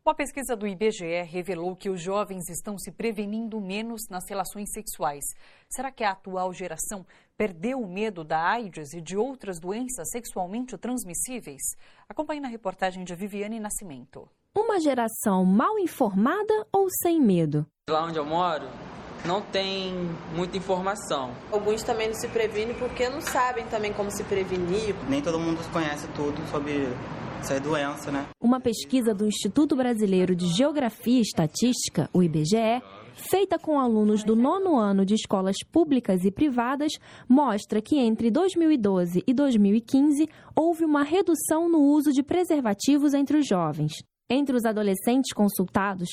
Uma pesquisa do IBGE revelou que os jovens estão se prevenindo menos nas relações sexuais. Será que a atual geração perdeu o medo da AIDS e de outras doenças sexualmente transmissíveis? Acompanhe na reportagem de Viviane Nascimento. Uma geração mal informada ou sem medo? Lá onde eu moro, não tem muita informação. Alguns também não se previnem porque não sabem também como se prevenir. Nem todo mundo conhece tudo sobre essa doença, né? Uma pesquisa do Instituto Brasileiro de Geografia e Estatística, o IBGE, feita com alunos do 9º ano de escolas públicas e privadas, mostra que entre 2012 e 2015 houve uma redução no uso de preservativos entre os jovens. Entre os adolescentes consultados,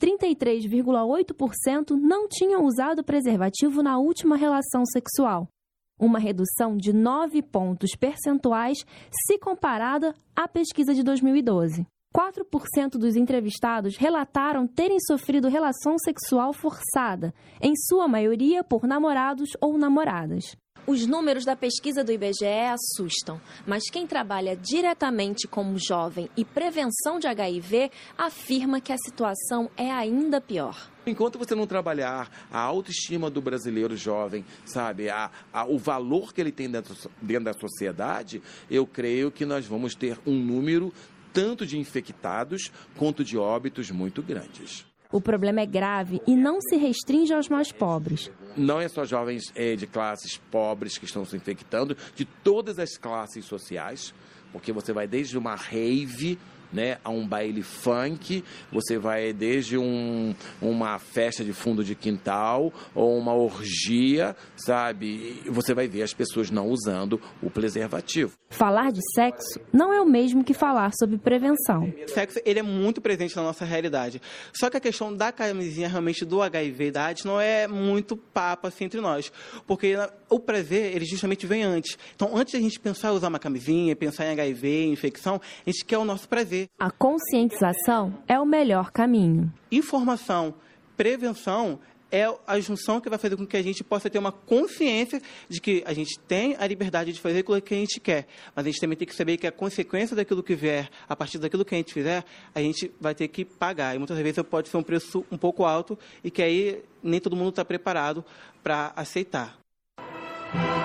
33,8% não tinham usado preservativo na última relação sexual. Uma redução de 9 pontos percentuais se comparada à pesquisa de 2012. 4% dos entrevistados relataram terem sofrido relação sexual forçada, em sua maioria por namorados ou namoradas. Os números da pesquisa do IBGE assustam, mas quem trabalha diretamente como jovem e prevenção de HIV afirma que a situação é ainda pior. Enquanto você não trabalhar a autoestima do brasileiro jovem, sabe, o valor que ele tem dentro da sociedade, eu creio que nós vamos ter um número tanto de infectados quanto de óbitos muito grandes. O problema é grave e não se restringe aos mais pobres. Não é só jovens de classes pobres que estão se infectando, de todas as classes sociais, porque você vai desde uma rave, né, a um baile funk, você vai desde uma festa de fundo de quintal ou uma orgia, sabe? E você vai ver as pessoas não usando o preservativo. Falar de sexo não é o mesmo que falar sobre prevenção. O sexo, ele é muito presente na nossa realidade. Só que a questão da camisinha, realmente, do HIV e da AIDS, não é muito papo assim entre nós. Porque o prazer, ele justamente vem antes. Então, antes de a gente pensar em usar uma camisinha, pensar em HIV, em infecção, a gente quer o nosso prazer. A conscientização é o melhor caminho. Informação, prevenção é a junção que vai fazer com que a gente possa ter uma consciência de que a gente tem a liberdade de fazer aquilo que a gente quer. Mas a gente também tem que saber que a consequência daquilo que vier, a partir daquilo que a gente fizer, a gente vai ter que pagar. E muitas vezes pode ser um preço um pouco alto e que aí nem todo mundo está preparado para aceitar.